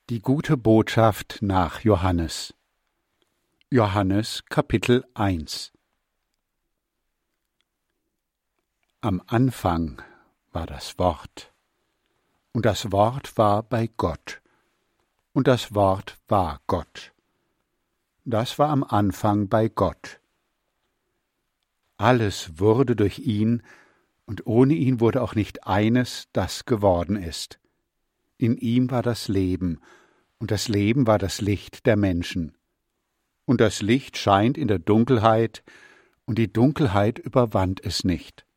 Die gute Botschaft nach Johannes. Johannes Kapitel 1. Am Anfang war das Wort, und das Wort war bei Gott, und das Wort war Gott. Das war am Anfang bei Gott. Alles wurde durch ihn, und ohne ihn wurde auch nicht eines, das geworden ist. In ihm war das Leben, und das Leben war das Licht der Menschen. Und das Licht scheint in der Dunkelheit, und die Dunkelheit überwand es nicht.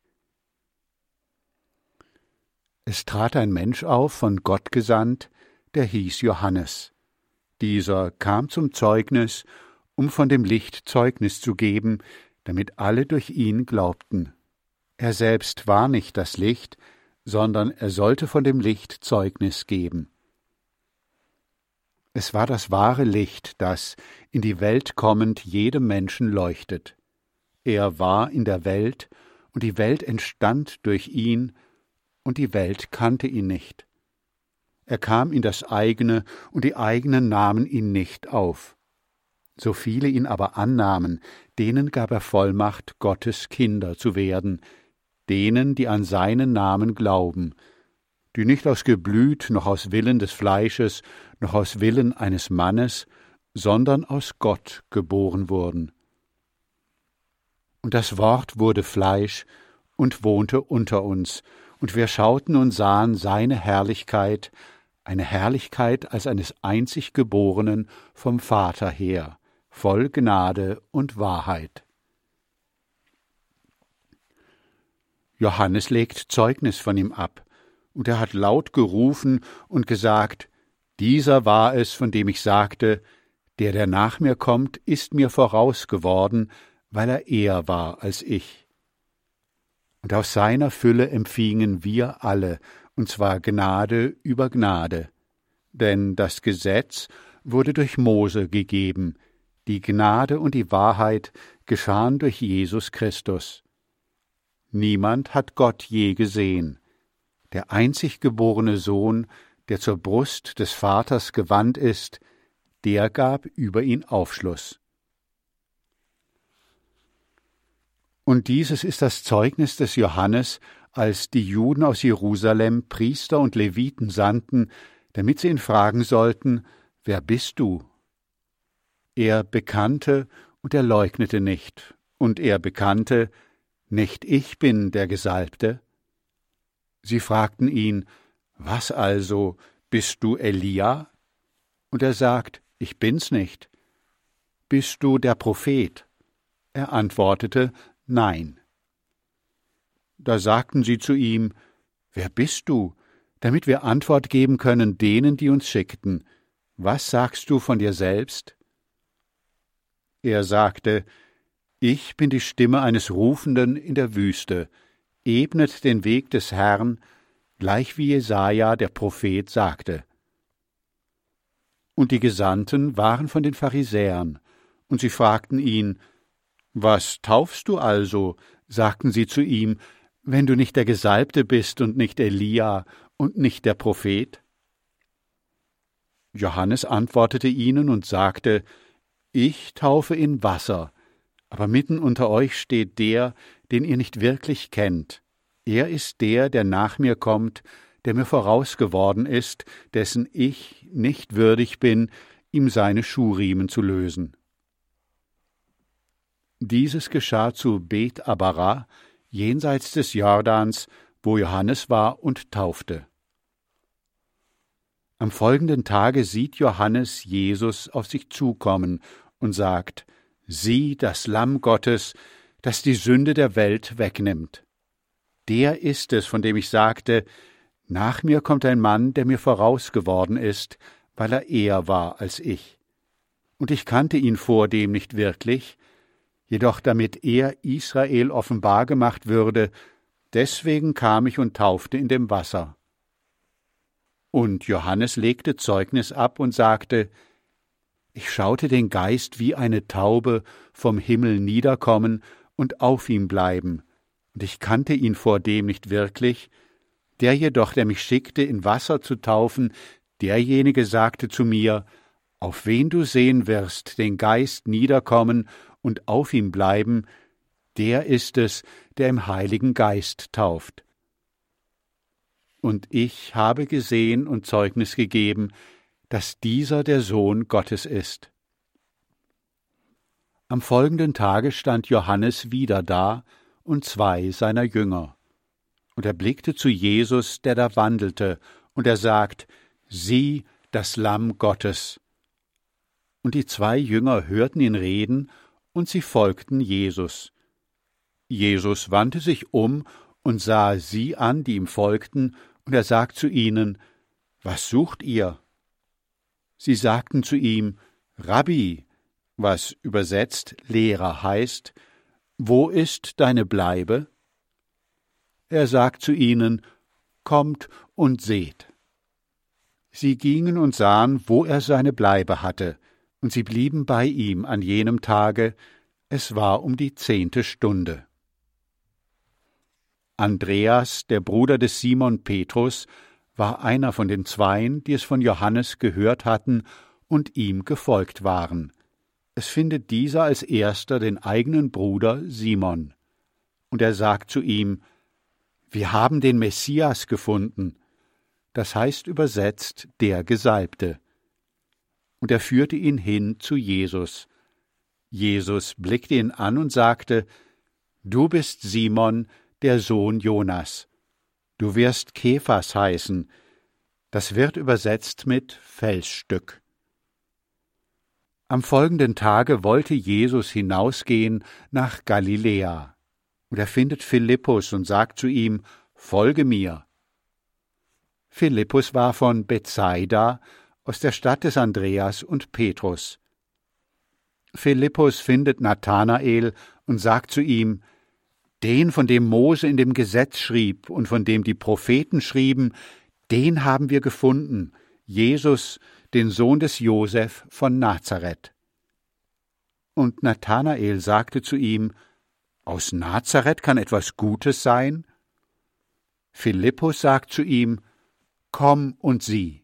Es trat ein Mensch auf, von Gott gesandt, der hieß Johannes. Dieser kam zum Zeugnis, um von dem Licht Zeugnis zu geben, damit alle durch ihn glaubten. Er selbst war nicht das Licht, sondern er sollte von dem Licht Zeugnis geben. Es war das wahre Licht, das, in die Welt kommend, jedem Menschen leuchtet. Er war in der Welt, und die Welt entstand durch ihn, und die Welt kannte ihn nicht. Er kam in das Eigene, und die Eigenen nahmen ihn nicht auf. So viele ihn aber annahmen, denen gab er Vollmacht, Gottes Kinder zu werden, denen, die an seinen Namen glauben, die nicht aus Geblüt, noch aus Willen des Fleisches, noch aus Willen eines Mannes, sondern aus Gott geboren wurden. Und das Wort wurde Fleisch und wohnte unter uns, und wir schauten und sahen seine Herrlichkeit, eine Herrlichkeit als eines einzig Geborenen vom Vater her, voll Gnade und Wahrheit. Johannes legt Zeugnis von ihm ab, und er hat laut gerufen und gesagt, dieser war es, von dem ich sagte, der nach mir kommt, ist mir voraus geworden, weil er eher war als ich. Und aus seiner Fülle empfingen wir alle, und zwar Gnade über Gnade. Denn das Gesetz wurde durch Mose gegeben, die Gnade und die Wahrheit geschahen durch Jesus Christus. Niemand hat Gott je gesehen. Der einzig geborene Sohn, der zur Brust des Vaters gewandt ist, der gab über ihn Aufschluss. Und dieses ist das Zeugnis des Johannes, als die Juden aus Jerusalem Priester und Leviten sandten, damit sie ihn fragen sollten, »Wer bist du?« Er bekannte, und er leugnete nicht, und er bekannte, »Nicht ich bin der Gesalbte?« Sie fragten ihn, »Was also, bist du Elia?« Und er sagt, »Ich bin's nicht.« »Bist du der Prophet?« Er antwortete, »Nein.« Da sagten sie zu ihm, »Wer bist du?«, damit wir Antwort geben können denen, die uns schickten. »Was sagst du von dir selbst?« Er sagte, »Ich bin die Stimme eines Rufenden in der Wüste, ebnet den Weg des Herrn, gleich wie Jesaja, der Prophet, sagte.« Und die Gesandten waren von den Pharisäern, und sie fragten ihn, »Was taufst du also?«, sagten sie zu ihm, »wenn du nicht der Gesalbte bist und nicht Elia und nicht der Prophet?« Johannes antwortete ihnen und sagte, »Ich taufe in Wasser, aber mitten unter euch steht der, den ihr nicht wirklich kennt. Er ist der, der nach mir kommt, der mir voraus geworden ist, dessen ich nicht würdig bin, ihm seine Schuhriemen zu lösen.« Dieses geschah zu Bet Abara, jenseits des Jordans, wo Johannes war und taufte. Am folgenden Tage sieht Johannes Jesus auf sich zukommen und sagt, »Sieh, das Lamm Gottes, das die Sünde der Welt wegnimmt. Der ist es, von dem ich sagte, nach mir kommt ein Mann, der mir voraus geworden ist, weil er eher war als ich. Und ich kannte ihn vordem nicht wirklich, jedoch damit er Israel offenbar gemacht würde, deswegen kam ich und taufte in dem Wasser.« Und Johannes legte Zeugnis ab und sagte, »Ich schaute den Geist wie eine Taube vom Himmel niederkommen und auf ihm bleiben, und ich kannte ihn vordem nicht wirklich, der jedoch, der mich schickte, in Wasser zu taufen, Derjenige sagte zu mir, auf wen du sehen wirst den Geist niederkommen und auf ihm bleiben, der ist es, der im Heiligen Geist tauft. Und ich habe gesehen und Zeugnis gegeben, dass dieser der Sohn Gottes ist. Am folgenden Tage stand Johannes wieder da und 2 seiner Jünger. Und er blickte zu Jesus, der da wandelte, und er sagt, sieh, das Lamm Gottes. Und die 2 Jünger hörten ihn reden, und sie folgten Jesus. Jesus wandte sich um und sah sie an, die ihm folgten, und er sagt zu ihnen, was sucht ihr? Sie sagten zu ihm, Rabbi, was übersetzt Lehrer heißt, wo ist deine Bleibe? Er sagt zu ihnen, kommt und seht. Sie gingen und sahen, wo er seine Bleibe hatte, und sie blieben bei ihm an jenem Tage, es war um die 10. Stunde. Andreas, der Bruder des Simon Petrus, war einer von den 2, die es von Johannes gehört hatten und ihm gefolgt waren. Es findet dieser als erster den eigenen Bruder Simon. Und er sagt zu ihm, wir haben den Messias gefunden, das heißt übersetzt der Gesalbte. Und er führte ihn hin zu Jesus. Jesus blickte ihn an und sagte, du bist Simon, der Sohn Jonas. Du wirst Kephas heißen. Das wird übersetzt mit Felsstück. Am folgenden Tage wollte Jesus hinausgehen nach Galiläa. Und er findet Philippus und sagt zu ihm, folge mir. Philippus war von Bethsaida, aus der Stadt des Andreas und Petrus. Philippus findet Nathanael und sagt zu ihm, den, von dem Mose in dem Gesetz schrieb und von dem die Propheten schrieben, den haben wir gefunden, Jesus, den Sohn des Josef von Nazareth. Und Nathanael sagte zu ihm, aus Nazareth kann etwas Gutes sein? Philippus sagt zu ihm, komm und sieh.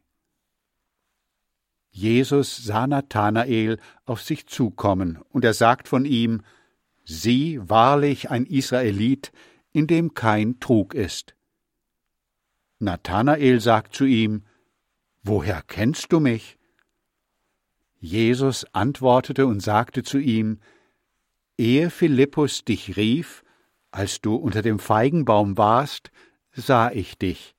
Jesus sah Nathanael auf sich zukommen, und er sagt von ihm, sieh, wahrlich ein Israelit, in dem kein Trug ist. Nathanael sagt zu ihm, woher kennst du mich? Jesus antwortete und sagte zu ihm, ehe Philippus dich rief, als du unter dem Feigenbaum warst, sah ich dich.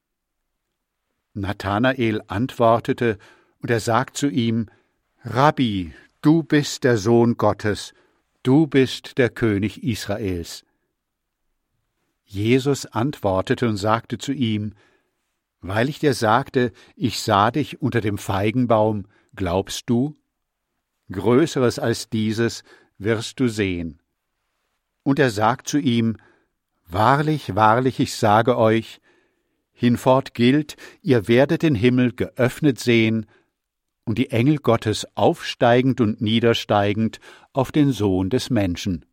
Nathanael antwortete, und er sagt zu ihm, Rabbi, du bist der Sohn Gottes, du bist der König Israels. Jesus antwortete und sagte zu ihm, weil ich dir sagte, ich sah dich unter dem Feigenbaum, glaubst du? Größeres als dieses wirst du sehen. Und er sagt zu ihm, wahrlich, wahrlich, ich sage euch, hinfort gilt, ihr werdet den Himmel geöffnet sehen und die Engel Gottes aufsteigend und niedersteigend auf den Sohn des Menschen.